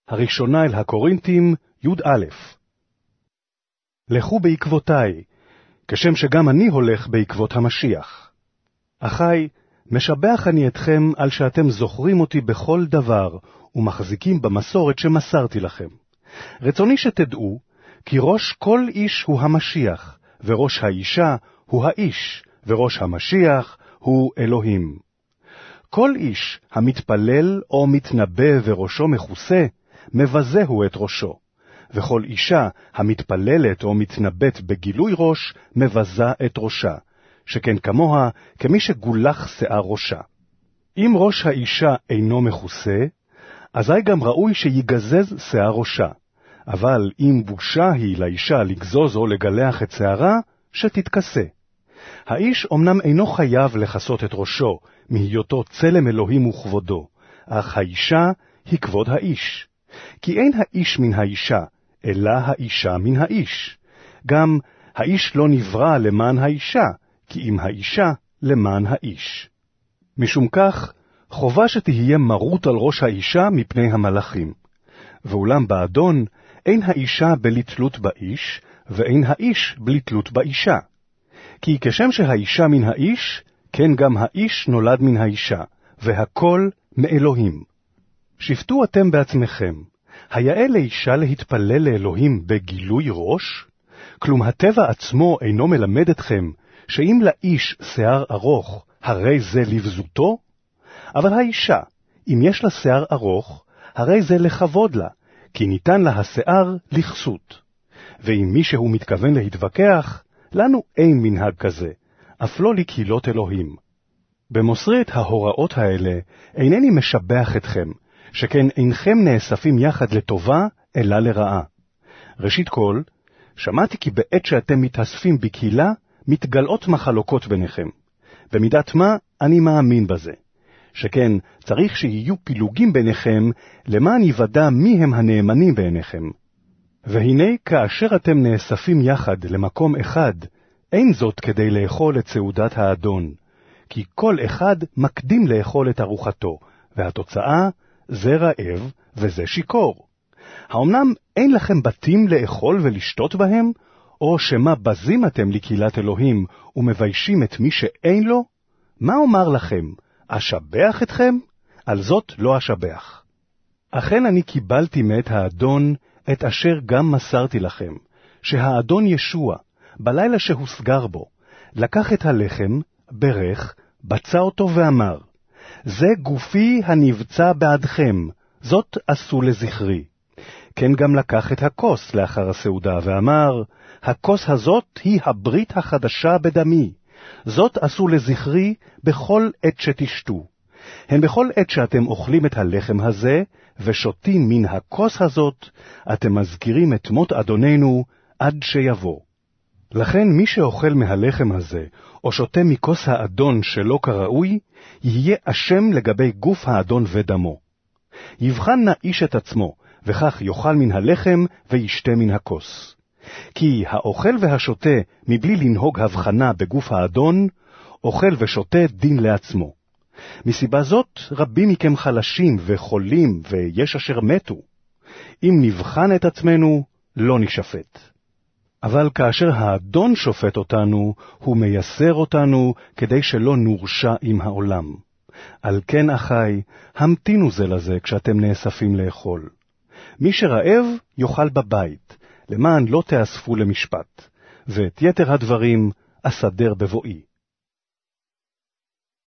הראשונה אל הקורינתים, י"א. לכו בעקבותיי, כשם שגם אני הולך בעקבות המשיח. אחי, משבח אני אתכם על שאתם זוכרים אותי בכל דבר, ומחזיקים במסורת שמסרתי לכם. רצוני שתדעו, כי ראש כל איש הוא המשיח, וראש האישה הוא האיש, וראש המשיח הוא אלוהים. כל איש המתפלל או מתנבא וראשו מכוסה, מבזהו את ראשו, וכל אישה המתפללת או מתנבאת בגילוי ראש, מבזה את ראשה, שכן כמוה כמי שגולח שיער ראשה. אם ראש האישה אינו מכוסה, אזי גם ראוי שיגזז שיער ראשה, אבל אם בושה היא לאישה לגזוז או לגלח את שערה, שתתכסה. האיש אמנם אינו חייב לכסות את ראשו, מהיותו צלם אלוהים וכבודו, אך האישה היא כבוד האיש. כי אין האיש מן האישה, אלא האישה מן האיש. גם האיש לא נברא למען האישה, כי אם האישה למען האיש. משום כך, חובה שתהיה מרות על ראש האישה מפני המלאכים. ואולם באדון, אין האישה בלי תלות באיש, ואין האיש בלי תלות באישה. כי כשם שהאישה מן האיש, כן גם האיש נולד מן האישה, והכל מאלוהים. שפטו אתם בעצמכם, היאה לאישה להתפלל לאלוהים בגילוי ראש? כלום הטבע עצמו אינו מלמד אתכם, שאם לאיש שיער ארוך, הרי זה לבזותו? אבל האישה, אם יש לה שיער ארוך, הרי זה לכבוד לה, כי ניתן לה השיער לכסות. ואם מישהו מתכוון להתווכח, לנו אין מנהג כזה, אף לא לקהילות אלוהים. במוסרי את ההוראות האלה, אינני משבח אתכם, שכן אינכם נאספים יחד לטובה, אלא לרעה. ראשית כל, שמעתי כי בעת שאתם מתאספים בקהילה, מתגלעות מחלוקות ביניכם. במידת מה, אני מאמין בזה. שכן צריך שיהיו פילוגים ביניכם, למען יוודע מי הם הנאמנים בעיניכם. והנה כאשר אתם נאספים יחד למקום אחד, אין זאת כדי לאכול את סעודת האדון, כי כל אחד מקדים לאכול את ארוחתו, והתוצאה זה רעב וזה שיקור. האמנם אין לכם בתים לאכול ולשתות בהם, או שמה בזים אתם לקהילת אלוהים ומביישים את מי שאין לו? מה אומר לכם? אשבח אתכם? על זאת לא אשבח. אכן אני קיבלתי מאת האדון את אשר גם מסרתי לכם, שהאדון ישוע, בלילה שהוסגר בו, לקח את הלחם, ברך, בצע אותו ואמר, זה גופי הנבצע בעדכם, זאת עשו לזכרי. כן גם לקח את הכוס לאחר הסעודה ואמר, הכוס הזאת היא הברית החדשה בדמי, זאת עשו לזכרי בכל עת שתשתו. הן בכל עת שאתם אוכלים את הלחם הזה, ושותים מן הכוס הזאת, אתם מזכירים את מות אדוננו עד שיבוא. לכן מי שאוכל מהלחם הזה, או שותה מכוס האדון שלא כראוי, יהיה אשם לגבי גוף האדון ודמו. יבחן נא איש את עצמו, וכך יאכל מן הלחם וישתה מן הכוס. כי האוכל והשותה מבלי לנהוג הבחנה בגוף האדון, אוכל ושותה דין לעצמו. מסיבה זאת רבים מכם חלשים וחולים, ויש אשר מתו. אם נבחן את עצמנו, לא נשפט. אבל כאשר האדון שופט אותנו, הוא מייסר אותנו כדי שלא נורשע עם העולם. על כן, אחי, המתינו זה לזה כשאתם נאספים לאכול. מי שרעב יאכל בבית, למען לא תאספו למשפט, ואת יתר הדברים אסדר בבואי.